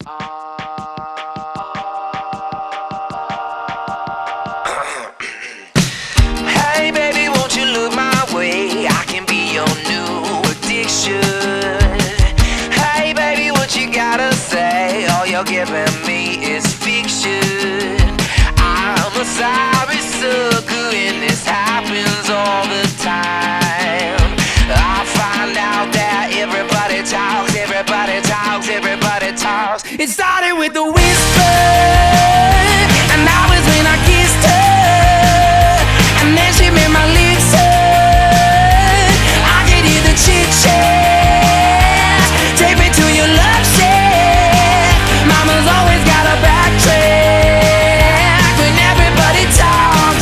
Hey baby, won't you look my way? I can be your new addiction. Hey baby, what you gotta say? All you're giving me is fiction. I'm a sorry sucker and this happens all the time. I find out that everybody talks, everybody talks, everybody talks. It started with a whisper, and that was when I kissed her. And then she made my lips hurt. I could hear the chit-chat. Take me to your love shack. Mama's always got a backtrack when everybody talks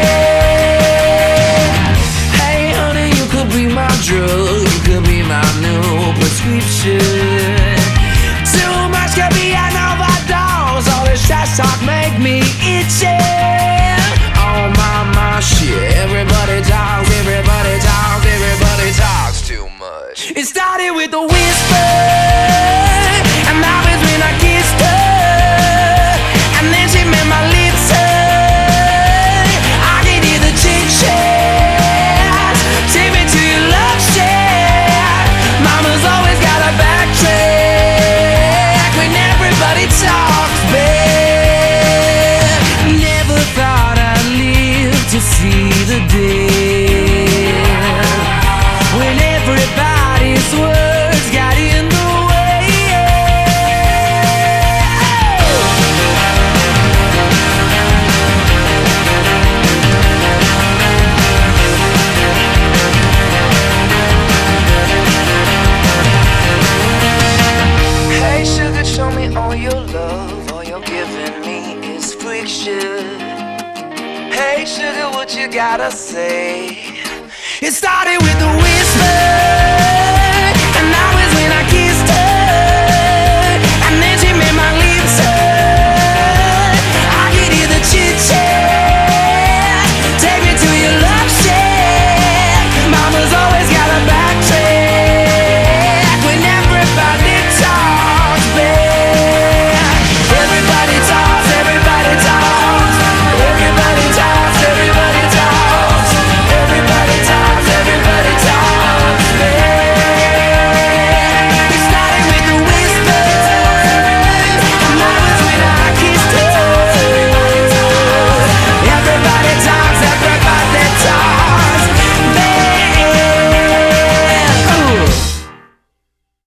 back. Hey honey, you could be my drug. You could be my new prescription. Too much could be an overdose. All this trash talk make me itchy. Oh my shit. Everybody talks, everybody talks, everybody talks too much. It started with a whisper, and that was when I kissed her. And then she made my lips hurt. I could hear the chit-chat. Take me to your love shack. Mama's always got a backtrack when everybody talks back. Never thought I'd live to see the day when everybody's words got in the way. Hey sugar, show me all your love. All you're giving me is friction. Hey sugar, what you gotta say? It started with a whisper.